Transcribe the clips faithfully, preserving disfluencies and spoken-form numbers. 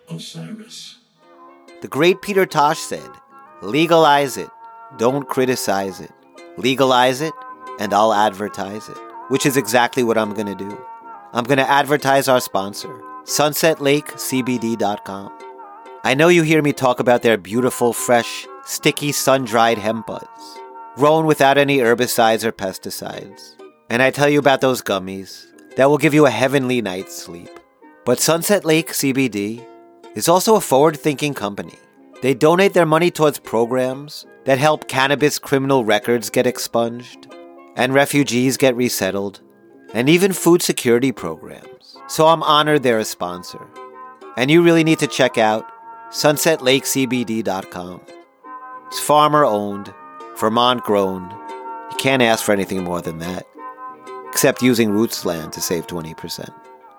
Osiris. The great Peter Tosh said, legalize it, don't criticize it. Legalize it, and I'll advertise it. Which is exactly what I'm going to do. I'm going to advertise our sponsor, sunset lake c b d dot com. I know you hear me talk about their beautiful, fresh, sticky, sun-dried hemp buds, grown without any herbicides or pesticides. And I tell you about those gummies that will give you a heavenly night's sleep. But Sunset Lake C B D is also a forward-thinking company. They donate their money towards programs that help cannabis criminal records get expunged, and refugees get resettled, and even food security programs. So I'm honored they're a sponsor. And you really need to check out sunset lake c b d dot com. It's farmer-owned, Vermont-grown. You can't ask for anything more than that, except using Roots land to save twenty percent.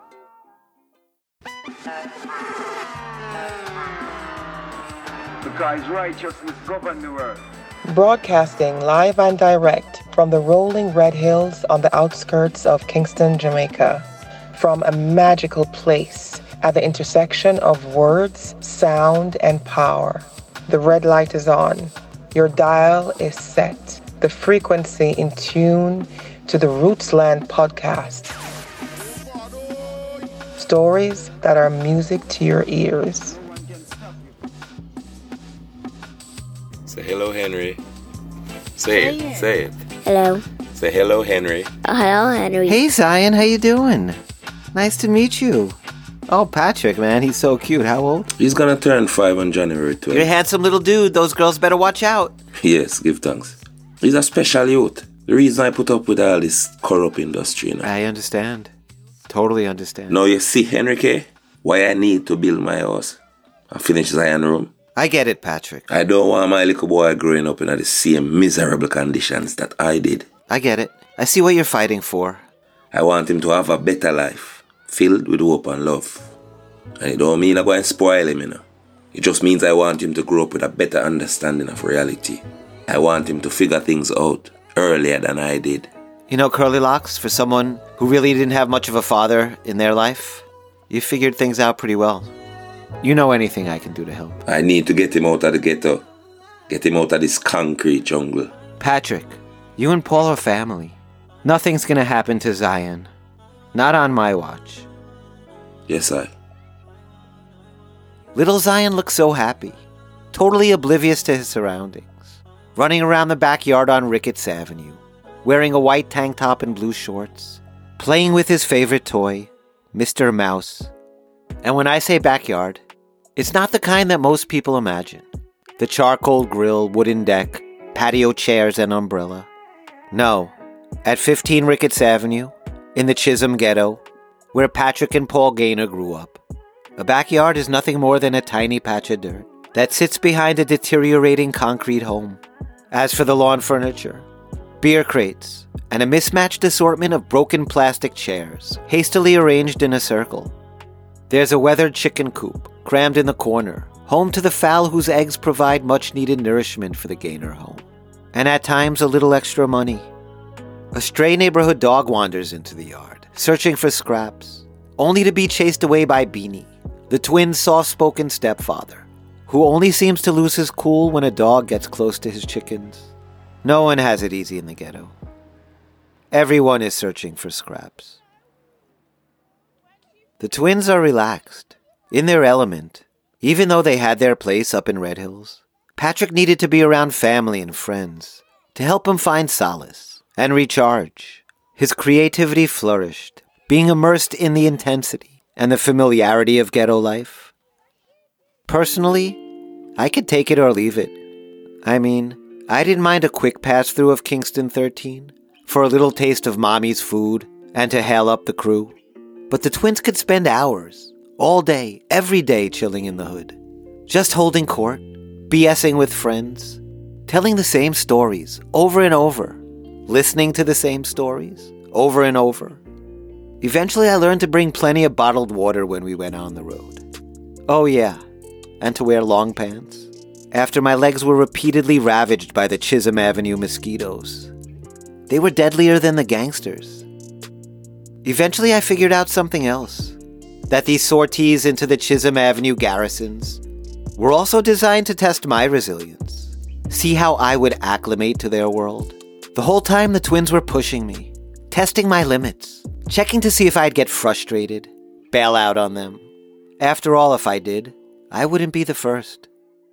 Because righteousness governs the world. Broadcasting live and direct from the rolling red hills on the outskirts of Kingston, Jamaica. From a magical place at the intersection of words, sound, and power. The red light is on. Your dial is set. The frequency in tune to the Rootsland podcast. Stories that are music to your ears. Say hello, Henry. Say it. Say it. Hello. Say hello, Henry. Oh, hello, Henry. Hey, Zion, how you doing? Nice to meet you. Oh, Patrick, man, he's so cute. How old? He's gonna turn five on January twelfth. You're a handsome little dude. Those girls better watch out. Yes, give thanks. He's a special youth. The reason I put up with all this corrupt industry, you know. I understand. Totally understand. Now you see, Henrique, why I need to build my house and finish Zion room. I get it, Patrick. I don't want my little boy growing up in the same miserable conditions that I did. I get it. I see what you're fighting for. I want him to have a better life, filled with hope and love. And it don't mean I'm going to spoil him, you know. It just means I want him to grow up with a better understanding of reality. I want him to figure things out earlier than I did. You know, Curly Locks, for someone who really didn't have much of a father in their life, you figured things out pretty well. You know anything I can do to help. I need to get him out of the ghetto. Get him out of this concrete jungle. Patrick, you and Paul are family. Nothing's gonna happen to Zion. Not on my watch. Yes, I. Little Zion looks so happy, totally oblivious to his surroundings, running around the backyard on Ricketts Avenue, wearing a white tank top and blue shorts, playing with his favorite toy, Mister Mouse. And when I say backyard, it's not the kind that most people imagine. The charcoal grill, wooden deck, patio chairs, and umbrella. No, at fifteen Ricketts Avenue, in the Chisholm ghetto, where Patrick and Paul Gaynor grew up, a backyard is nothing more than a tiny patch of dirt that sits behind a deteriorating concrete home. As for the lawn furniture, beer crates, and a mismatched assortment of broken plastic chairs, hastily arranged in a circle. There's a weathered chicken coop, crammed in the corner, home to the fowl whose eggs provide much-needed nourishment for the Gaynor home. And at times, a little extra money. A stray neighborhood dog wanders into the yard, searching for scraps, only to be chased away by Beanie, the twins' soft-spoken stepfather, who only seems to lose his cool when a dog gets close to his chickens. No one has it easy in the ghetto. Everyone is searching for scraps. The twins are relaxed, in their element, even though they had their place up in Red Hills. Patrick needed to be around family and friends to help him find solace and recharge. His creativity flourished, being immersed in the intensity and the familiarity of ghetto life. Personally, I could take it or leave it. I mean, I didn't mind a quick pass-through of Kingston thirteen for a little taste of mommy's food and to hail up the crew. But the twins could spend hours, all day, every day chilling in the hood, just holding court, BSing with friends, telling the same stories over and over, listening to the same stories over and over. Eventually I learned to bring plenty of bottled water when we went on the road. Oh yeah, and to wear long pants, after my legs were repeatedly ravaged by the Chisholm Avenue mosquitoes. They were deadlier than the gangsters. Eventually I figured out something else. that these sorties into the Chisholm Avenue garrisons were also designed to test my resilience, see how I would acclimate to their world. The whole time the twins were pushing me, testing my limits, checking to see if I'd get frustrated, bail out on them. After all, if I did, I wouldn't be the first.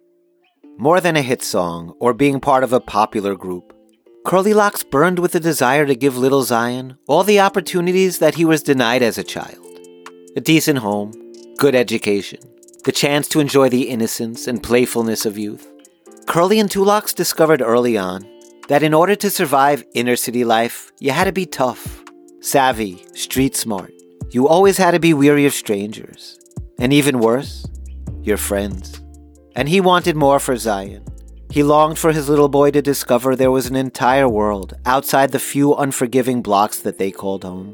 More than a hit song or being part of a popular group, Curly Locks burned with a desire to give little Zion all the opportunities that he was denied as a child. A decent home, good education, the chance to enjoy the innocence and playfulness of youth. Curly and Two Locks discovered early on that in order to survive inner city life, you had to be tough, savvy, street smart. You always had to be weary of strangers. And even worse, your friends. And he wanted more for Zion. He longed for his little boy to discover there was an entire world outside the few unforgiving blocks that they called home.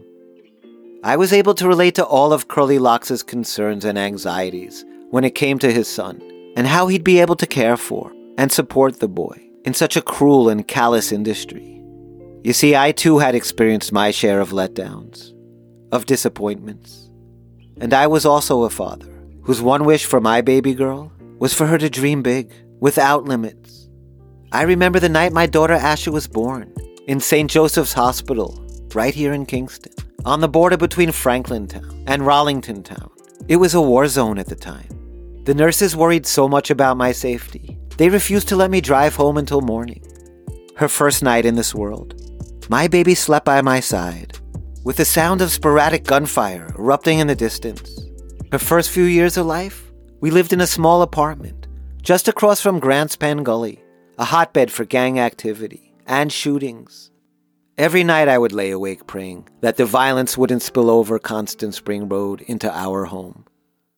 I was able to relate to all of Curly Locks' concerns and anxieties when it came to his son, and how he'd be able to care for and support the boy in such a cruel and callous industry. You see, I too had experienced my share of letdowns, of disappointments. And I was also a father whose one wish for my baby girl was for her to dream big, without limits. I remember the night my daughter Asha was born, in Saint Joseph's Hospital, right here in Kingston, on the border between Franklintown and Rollington Town. It was a war zone at the time. The nurses worried so much about my safety, they refused to let me drive home until morning. Her first night in this world, my baby slept by my side, with the sound of sporadic gunfire erupting in the distance. Her first few years of life, we lived in a small apartment, just across from Grants Pen Gully, a hotbed for gang activity and shootings. Every night I would lay awake praying that the violence wouldn't spill over Constant Spring Road into our home.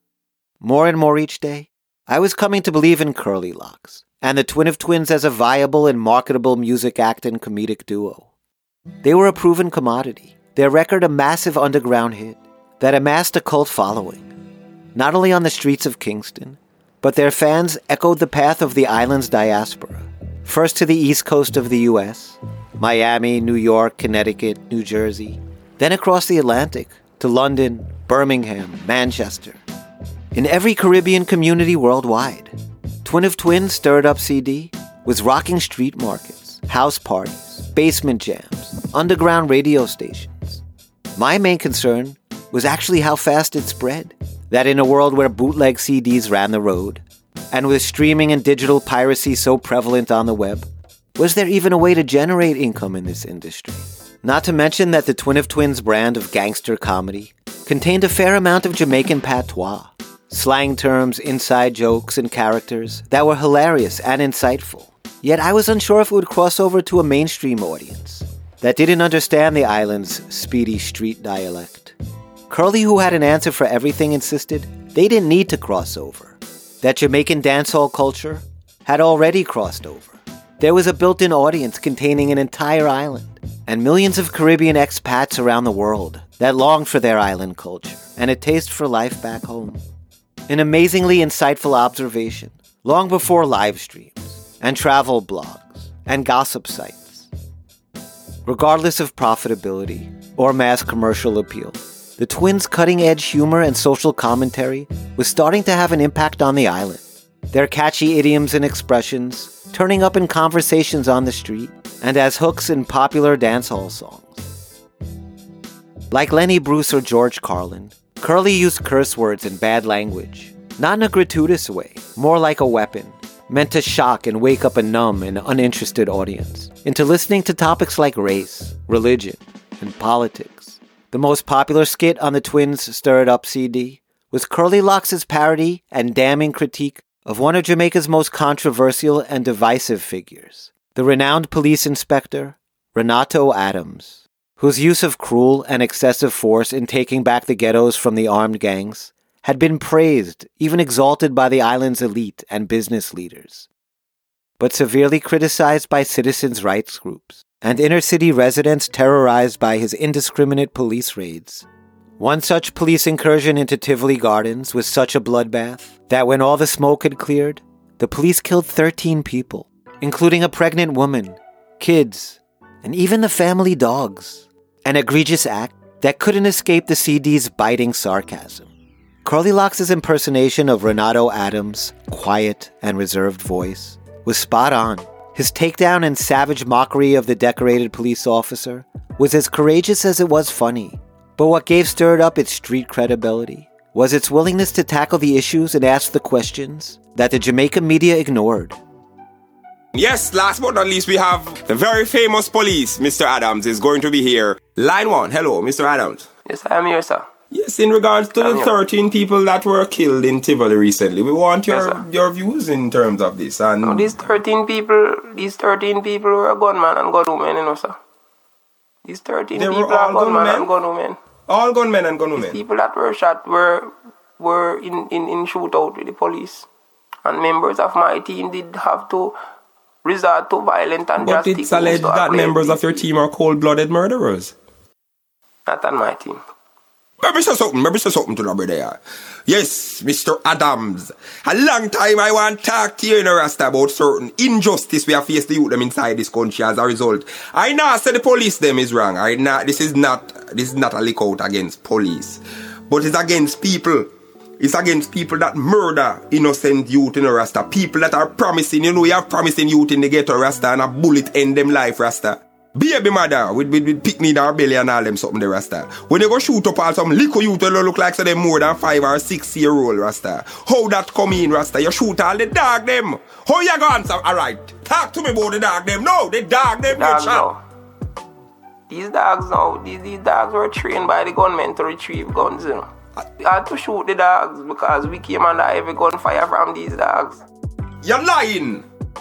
More and more each day, I was coming to believe in Curly Locks and the Twin of Twins as a viable and marketable music act and comedic duo. They were a proven commodity, their record a massive underground hit that amassed a cult following, not only on the streets of Kingston, but their fans echoed the path of the island's diaspora, first to the east coast of the U S, Miami, New York, Connecticut, New Jersey, then across the Atlantic to London, Birmingham, Manchester. In every Caribbean community worldwide, Twin of Twins Stirred Up C D was rocking street markets, house parties, basement jams, underground radio stations. My main concern was actually how fast it spread. That in a world where bootleg C Ds ran the road, and with streaming and digital piracy so prevalent on the web, was there even a way to generate income in this industry? Not to mention that the Twin of Twins brand of gangster comedy contained a fair amount of Jamaican patois, slang terms, inside jokes, and characters that were hilarious and insightful. Yet I was unsure if it would cross over to a mainstream audience that didn't understand the island's speedy street dialect. Curly, who had an answer for everything, insisted they didn't need to cross over, that Jamaican dancehall culture had already crossed over. There was a built-in audience containing an entire island, and millions of Caribbean expats around the world that longed for their island culture and a taste for life back home. An amazingly insightful observation, long before live streams and travel blogs and gossip sites. Regardless of profitability or mass commercial appeal, the Twins' cutting-edge humor and social commentary was starting to have an impact on the island. Their catchy idioms and expressions turning up in conversations on the street and as hooks in popular dancehall songs. Like Lenny Bruce or George Carlin, Curly used curse words and bad language, not in a gratuitous way, more like a weapon, meant to shock and wake up a numb and uninterested audience into listening to topics like race, religion, and politics. The most popular skit on the Twins' Stirred Up C D was Curly Locks' parody and damning critique of one of Jamaica's most controversial and divisive figures, the renowned police inspector, Renato Adams, whose use of cruel and excessive force in taking back the ghettos from the armed gangs had been praised, even exalted by the island's elite and business leaders, but severely criticized by citizens' rights groups and inner-city residents terrorized by his indiscriminate police raids. One such police incursion into Tivoli Gardens was such a bloodbath that when all the smoke had cleared, the police killed thirteen people, including a pregnant woman, kids, and even the family dogs. An egregious act that couldn't escape the C D's biting sarcasm. Curly Locks' impersonation of Renato Adams' quiet and reserved voice was spot on. His takedown and savage mockery of the decorated police officer was as courageous as it was funny. But what gave Stir It Up its street credibility was its willingness to tackle the issues and ask the questions that the Jamaican media ignored. Yes, last but not least, we have the very famous police, Mister Adams, is going to be here. Line one. Hello, Mister Adams. Yes, I am here, sir. Yes, in regards to I'm the here. thirteen people that were killed in Tivoli recently, we want your, Yes, sir. your views in terms of this. And Now, these thirteen people, these thirteen people were gunmen and gunwomen, you know, sir. These thirteen They were people all are gunmen gunmen? and gunwomen. all gunmen and gunwomen. People that were shot were were in, in, in shootout with the police. And members of my team did have to resort to violent and But drastic it's alleged means to that appease members of your these team are cold-blooded murderers. people. Not on my team. Maybe say something, maybe say something to the brother there. Yes, Mister Adams. A long time I want to talk to you in a Rasta about certain injustice we have faced the youth them inside this country as a result. I know say the police them is wrong. I know this is not this is not a lick out against police. But it's against people. It's against people that murder innocent youth in a Rasta. People that are promising, you know, you have promising youth in the ghetto Rasta and a bullet end them life Rasta. Baby mother with, with, with pick me in our belly and all them something the Rasta. When they go shoot up all some little youth will look like so them more than five or six year old Rasta. How that come in Rasta? You shoot all the dog them. How you go answer? Alright. Talk to me about the dog them. No, the dog them Dogs get shot. now. These dogs now, these, these dogs were trained by the gunmen to retrieve guns, you know. We had to shoot the dogs because we came under heavy gunfire from these dogs. You're lying.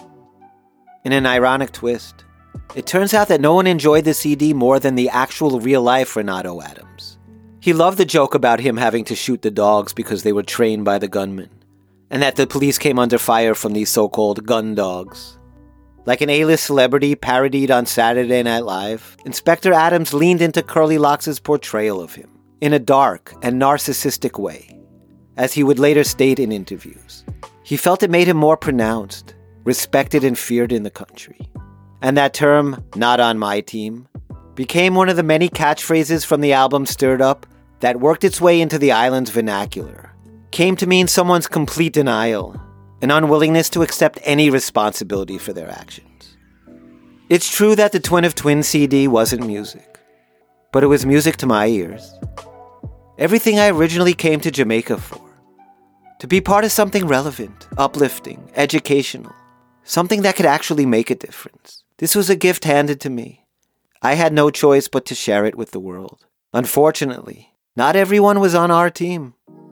In an ironic twist, it turns out that no one enjoyed the C D more than the actual real-life Renato Adams. He loved the joke about him having to shoot the dogs because they were trained by the gunmen, and that the police came under fire from these so-called gun dogs. Like an A-list celebrity parodied on Saturday Night Live, Inspector Adams leaned into Curly Locks' portrayal of him in a dark and narcissistic way, as he would later state in interviews. He felt it made him more pronounced, respected and feared in the country. And that term, "not on my team," became one of the many catchphrases from the album Stir It Up that worked its way into the island's vernacular. Came to mean someone's complete denial, an unwillingness to accept any responsibility for their actions. It's true that the Twin of Twins C D wasn't music, but it was music to my ears. Everything I originally came to Jamaica for. To be part of something relevant, uplifting, educational, something that could actually make a difference. This was a gift handed to me. I had no choice but to share it with the world. Unfortunately, not everyone was on our team.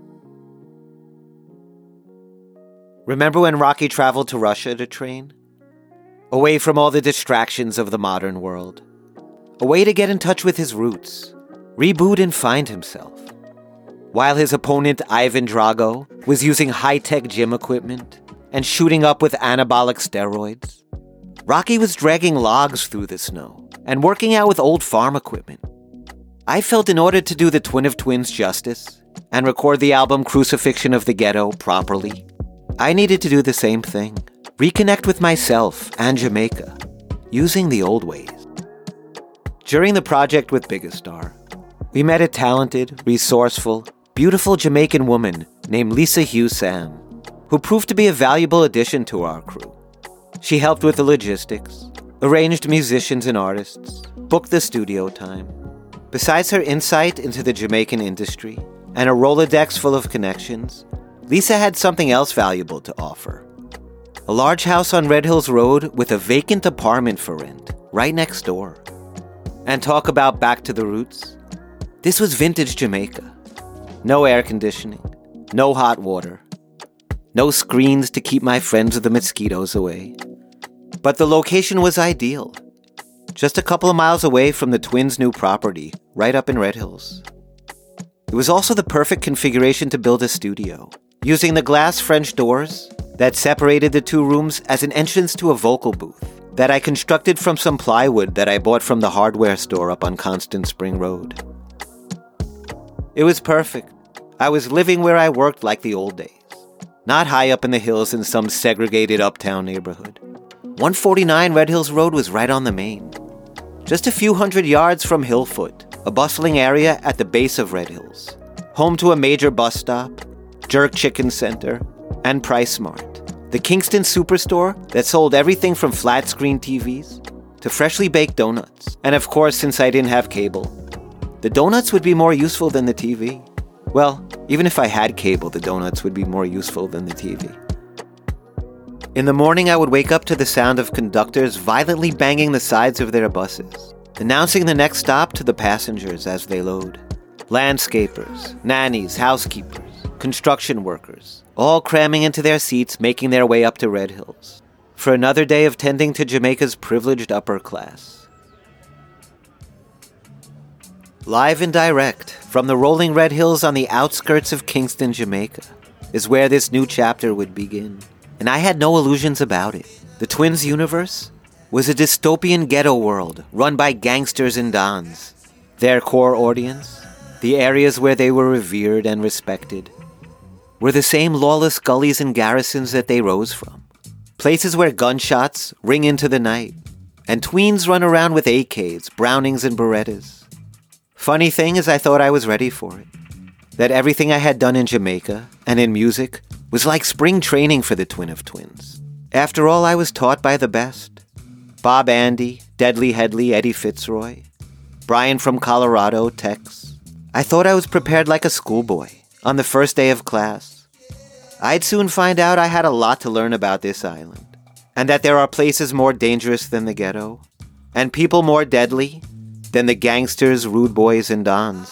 Remember when Rocky traveled to Russia to train? Away from all the distractions of the modern world. A way to get in touch with his roots, reboot and find himself. While his opponent Ivan Drago was using high-tech gym equipment and shooting up with anabolic steroids, Rocky was dragging logs through the snow and working out with old farm equipment. I felt in order to do the Twin of Twins justice and record the album Crucifixion of the Ghetto properly, I needed to do the same thing. Reconnect with myself and Jamaica, using the old ways. During the project with Bigastar, we met a talented, resourceful, beautiful Jamaican woman named Lisa Hugh Sam, who proved to be a valuable addition to our crew. She helped with the logistics, arranged musicians and artists, booked the studio time. Besides her insight into the Jamaican industry and a Rolodex full of connections, Lisa had something else valuable to offer. A large house on Red Hills Road with a vacant apartment for rent, right next door. And talk about back to the roots. This was vintage Jamaica. No air conditioning, no hot water, no screens to keep my friends with the mosquitoes away. But the location was ideal. Just a couple of miles away from the Twins' new property, right up in Red Hills. It was also the perfect configuration to build a studio, using the glass French doors that separated the two rooms as an entrance to a vocal booth that I constructed from some plywood that I bought from the hardware store up on Constant Spring Road. It was perfect. I was living where I worked like the old days, not high up in the hills in some segregated uptown neighborhood. one forty-nine Red Hills Road was right on the main, just a few hundred yards from Hillfoot, a bustling area at the base of Red Hills, home to a major bus stop, Jerk Chicken Center, and PriceSmart, the Kingston superstore that sold everything from flat-screen T Vs to freshly baked donuts. And of course, since I didn't have cable, the donuts would be more useful than the T V. Well, even if I had cable, the donuts would be more useful than the T V. In the morning, I would wake up to the sound of conductors violently banging the sides of their buses, announcing the next stop to the passengers as they load. Landscapers, nannies, housekeepers, construction workers, all cramming into their seats, making their way up to Red Hills for another day of tending to Jamaica's privileged upper class. Live and direct from the rolling Red Hills on the outskirts of Kingston, Jamaica, is where this new chapter would begin. And I had no illusions about it. The Twins universe was a dystopian ghetto world run by gangsters and dons. Their core audience, the areas where they were revered and respected, were the same lawless gullies and garrisons that they rose from. Places where gunshots ring into the night, and tweens run around with A Ks, Brownings, and Berettas. Funny thing is I thought I was ready for it. That everything I had done in Jamaica and in music was like spring training for the Twin of Twins. After all, I was taught by the best. Bob Andy, Deadly Headley, Eddie Fitzroy, Brian from Colorado, Tex. I thought I was prepared like a schoolboy on the first day of class. I'd soon find out I had a lot to learn about this island, and that there are places more dangerous than the ghetto, and people more deadly than the gangsters, rude boys, and dons.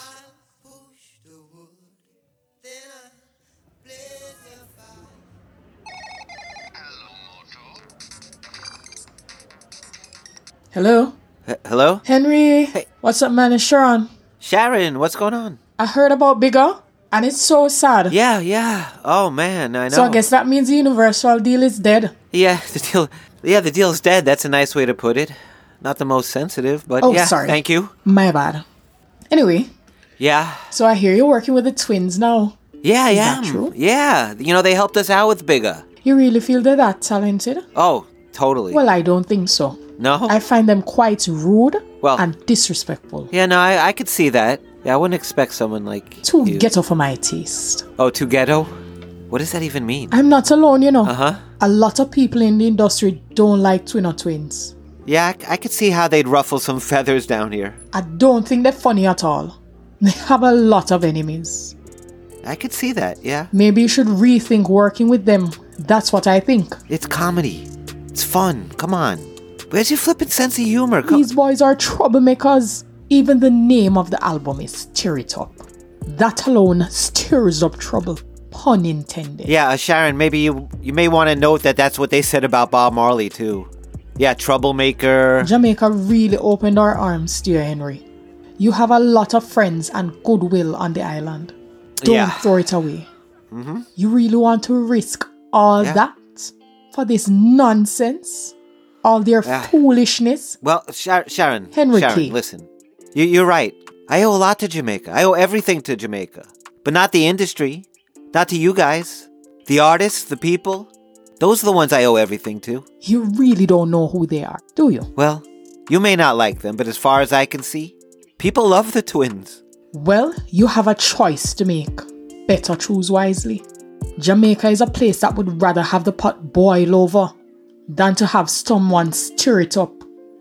Hello? H- hello? Henry? Hey. What's up, man? It's Sharon. Sharon, what's going on? I heard about Bigger, and it's so sad. Yeah, yeah. Oh, man, I know. So I guess that means the Universal deal is dead. Yeah, the deal... Yeah, the deal's dead. That's a nice way to put it. Not the most sensitive, but Oh, yeah, sorry. thank you. My bad. Anyway, Yeah. so I hear you're working with the Twins now. Yeah, Is yeah. that true? Yeah. You know, they helped us out with Bigger. You really feel they're that talented? Oh, totally. Well, I don't think so. No? I find them quite rude Well- and disrespectful. Yeah, no, I, I could see that. Yeah, I wouldn't expect someone like Too you. ghetto for my taste. Oh, too ghetto? What does that even mean? I'm not alone, you know. Uh-huh. A lot of people in the industry don't like Twin or Twins. Yeah, I, I could see how they'd ruffle some feathers down here. I don't think they're funny at all. They have a lot of enemies. I could see that, yeah. Maybe you should rethink working with them. That's what I think. It's comedy. It's fun. Come on. Where's your flippin' sense of humor? Come- These boys are troublemakers. Even the name of the album is Stir It Up. That alone stirs up trouble. Pun intended. Yeah, uh, Sharon, maybe you you may want to note that that's what they said about Bob Marley, too. Yeah, troublemaker. Jamaica really opened our arms, dear Henry. You have a lot of friends and goodwill on the island. Don't Yeah. throw it away. Mm-hmm. You really want to risk all Yeah. that for this nonsense? All their Yeah. foolishness? Well, Shar- Sharon, Henry Sharon, Key. listen. You, you're right. I owe a lot to Jamaica. I owe everything to Jamaica. But not the industry. Not to you guys. The artists, the people. Those are the ones I owe everything to. You really don't know who they are, do you? Well, you may not like them, but as far as I can see, people love the Twins. Well, you have a choice to make. Better choose wisely. Jamaica is a place that would rather have the pot boil over than to have someone stir it up.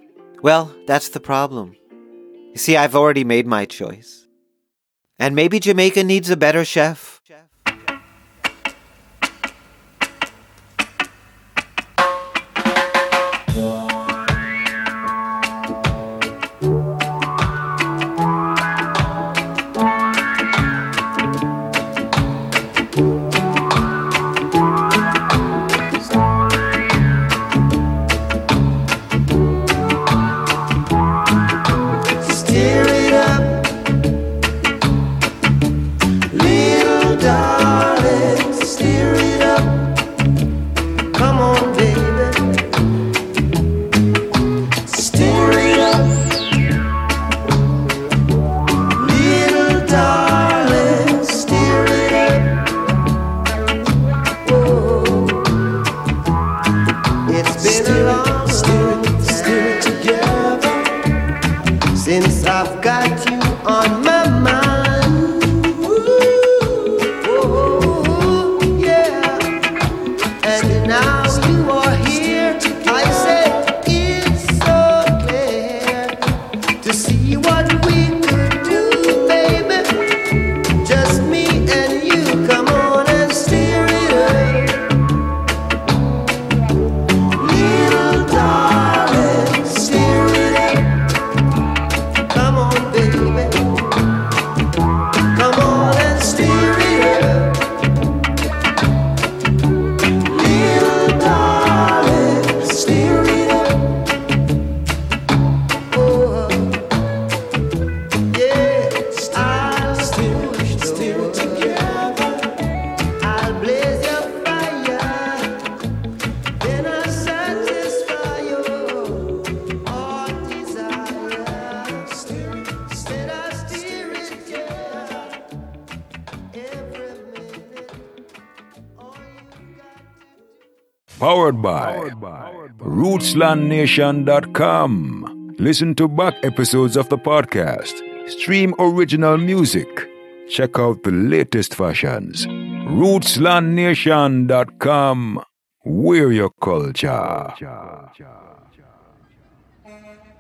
Well, that's the problem. You see, I've already made my choice. And maybe Jamaica needs a better chef. Stir it up, little darling, stir it up. Come on, baby, stir it up, little darling, stir it up. Whoa. It's been a long, stir it, stir it together. Since I've got you on my mind, ooh. Powered by Rootsland Nation dot com. Listen to back episodes of the podcast. Stream original music. Check out the latest fashions. Rootsland Nation dot com. We're your culture.